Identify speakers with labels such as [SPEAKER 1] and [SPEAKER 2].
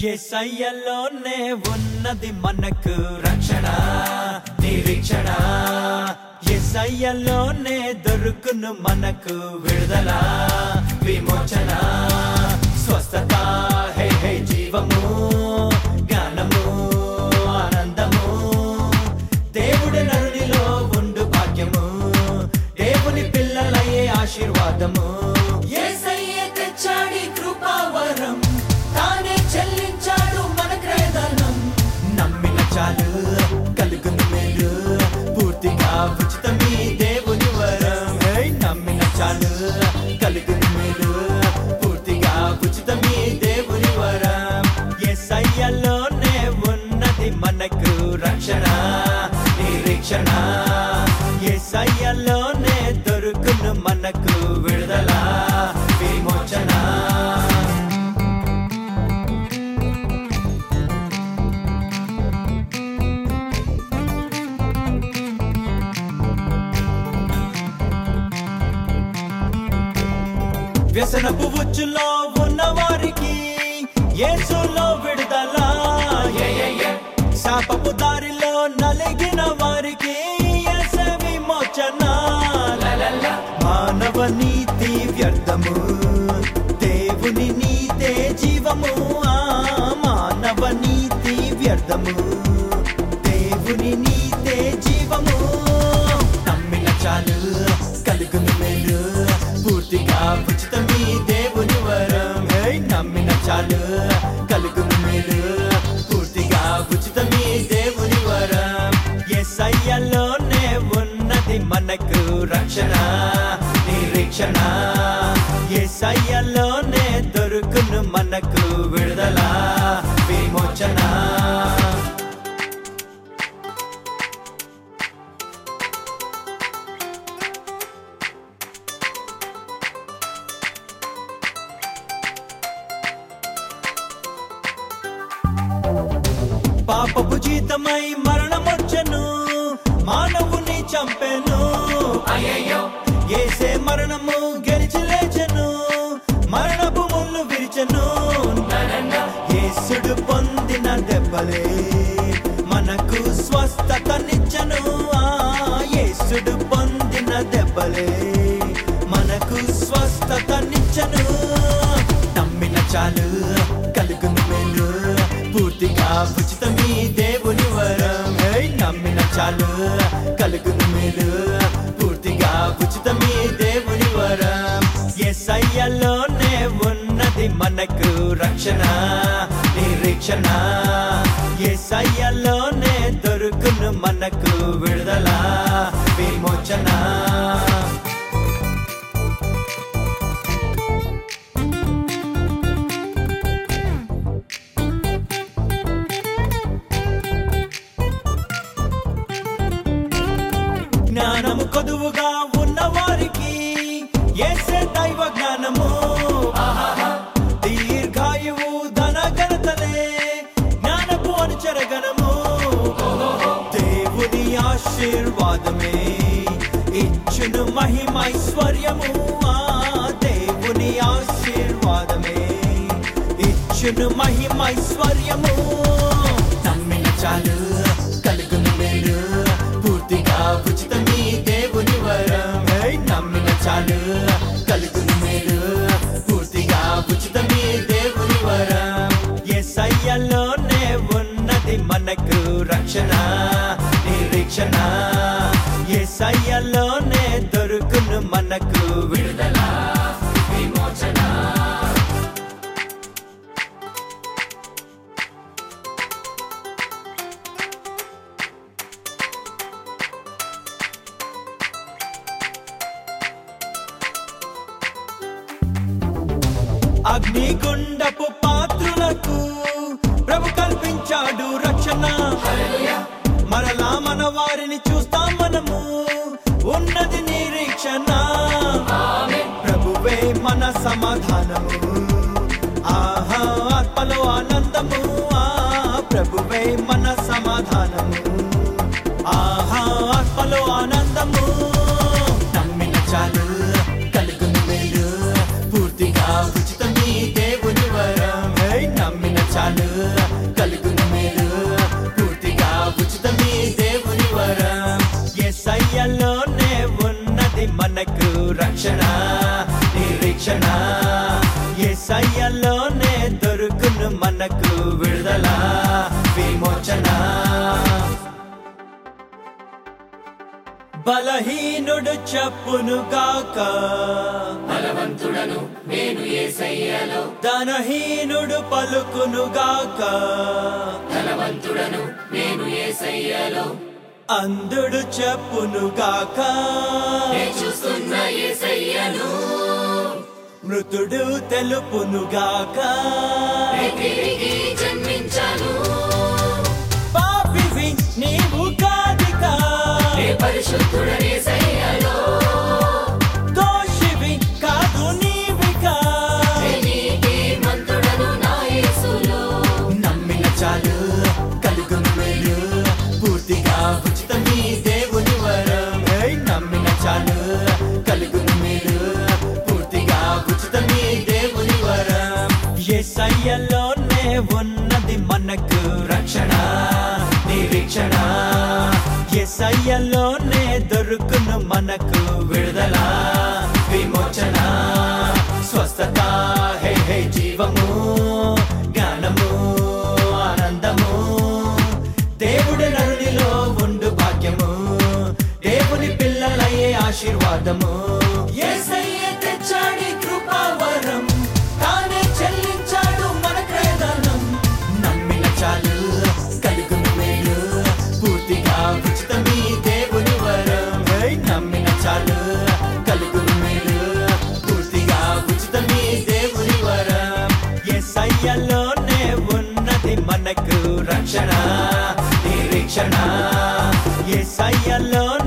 [SPEAKER 1] యేసయ్యలోనే ఉన్నది మనకు రక్షణ నిరీక్షణ యేసయ్యలోనే దొరుకును మనకు విడుదల విమోచన స్వస్థత హే హే జీవము జ్ఞానము ఆనందము దేవుడి నరునిలో ఉండు భాగ్యము దేవుని పిల్లలయ్యే ఆశీర్వాదము యేసయ్య తెచ్చాడి కృపావరం తానే చెల్లించాడు మన క్రయధనం నమ్మిన చాలు కలుగును మేలు పూర్తిగా ఉచితమీ దేవుని వరం నమ్మిన చాలు కలుగును మేలు పూర్తిగా ఉచితమీ దేవుని వరం యేసయ్యలోనే ఉన్నది మనకు రక్షణ నిరీక్షణ యేసయ్యలోనే దొరుకును మనకు విడుదల విమోచన వ్యసనపు ఉచ్చులో ఉన్న వారికి యేసులో విడుదల శాపపు దారిలో నలిగిన వారికి యేసే విమోచన మానవ నీతి వ్యర్థము దేవుని నీతే జీవము మానవ నీతి వ్యర్థము దేవుని నీతే జీవము నమ్మిన చాలు కలుగును మేలు పూర్తిగా ఉచితమీ దేవుని వరం నమ్మిన చాలు కలుగును మేలు పూర్తిగా ఉచితమీ దేవుని వరం యేసయ్యలోనే ఉన్నది మనకు రక్షణ నిరీక్షణ యేసయ్యలోనే దొరుకును మనకు విడుదల విమోచన పాపపు జీతమై మరణమొచ్చెను మానవుని చంపెను యేసే మరణము గెలిచి లేచెను మరణపు ముళ్ళు విరిచెను యేసుడు పొందిన దెబ్బలే మనకు స్వస్థతనిచ్చెను యేసుడు పొందిన దెబ్బలే మనకు స్వస్థతనిచ్చెను నమ్మిన చాలు కలుగును మేలు పూర్తిగా ఉచితమీ దేవుని వరం నమ్మిన చాలు కలుగును మేలు పూర్తిగా ఉచితమీ దేవుని వరం యేసయ్యలోనే ఉన్నది మనకు రక్షణ నిరీక్షణ యేసయ్యలోనే దొరుకును మనకు విడుదల విమోచన జ్ఞానము కొదువుగా ఉన్న వారికి యేసే దైవ జ్ఞానము దీర్ఘాయువు ధన ఘనతలే జ్ఞానపు అనుచరగణము దేవుని ఆశీర్వాదమే ఇచ్చును మహిమైశ్వర్యము దేవుని ఆశీర్వాదమే ఇచ్చును మహిమైశ్వర్యము నమ్మిన చాలు కలుగును మేలు పూర్తిగా ఉచితమీ దేవుని వరం నమ్మిన చాలు కలుగును మేలు పూర్తిగా ఉచితమీ దేవుని వరం యేసయ్యలోనే ఉన్నది మనకు రక్షణ నిరీక్షణ యేసయ్యలోనే దొరుకును మనకు విడుదల విమోచన అగ్నిగుండపు పాత్రులకు ప్రభు కల్పించాడు రక్షణ మరలా మన వారిని చూస్తాం మనము ఉన్నది నిరీక్షణ ప్రభువే మన సమాధానము ఆహా ఆత్మలో ఆనందము ప్రభువే మన సమాధానము ఆహా ఆత్మలో ఆనందము నమ్మిన చాలు కలుగును మేలు పూర్తిగా ఉచితమీ దేవుని వరం నమ్మిన చాలు రక్షణ నిరీక్షణ యేసయ్యలోనే దొరుకును మనకు విడుదల విమోచన బలహీనుడు చెప్పును గాక
[SPEAKER 2] బలవంతుడను నేను యేసయ్యలో
[SPEAKER 1] ధనహీనుడు పలుకును గాక
[SPEAKER 2] ధనవంతుడను నేను యేసయ్యలో
[SPEAKER 1] అంధుడు చెప్పును గాక
[SPEAKER 2] నేను చూస్తున్న యేసయ్యను
[SPEAKER 1] మృతుడు తెలుపును గాక
[SPEAKER 2] తిరిగి జన్మించాను
[SPEAKER 1] పాపివి నీవు కాదికా
[SPEAKER 2] పరిశుద్ధుడ యేసయ్యలో
[SPEAKER 1] దోషివి కాదు నీవికా
[SPEAKER 2] నీతిమంతుడను నా యేసులో
[SPEAKER 1] నమ్మిన చాలు కలుగును మేలు పూర్తిగా ఉచితమీ దేవుని వరం నమ్మిన చాలు కలుగును మేలు పూర్తిగా ఉచితమీ దేవుని వరం యేసయ్యలోనే ఉన్నది మనకు రక్షణ నిరీక్షణ యేసయ్యలోనే దొరుకును మనకు విడుదల విమోచన స్వస్థత హే హే జీవము జ్ఞానము ఆనందము దేవుడి నరునిలో ఉండు భాగ్యము దేవుని పిల్లలయ్యే ఆశీర్వాదము యేసయ్యే తెచ్చాడి కృపావరం తానే చెల్లించాడు మన క్రయధనం నమ్మిన చాలు కలుగును మేలు పూర్తిగా ఉచితమీ దేవుని వరం నమ్మిన చాలు కలుగును మేలు పూర్తిగా ఉచితమీ దేవుని వరం యేసయ్యలోనే ఉన్నది మనకు రక్షణ నిరీక్షణ యేసయ్యలోనే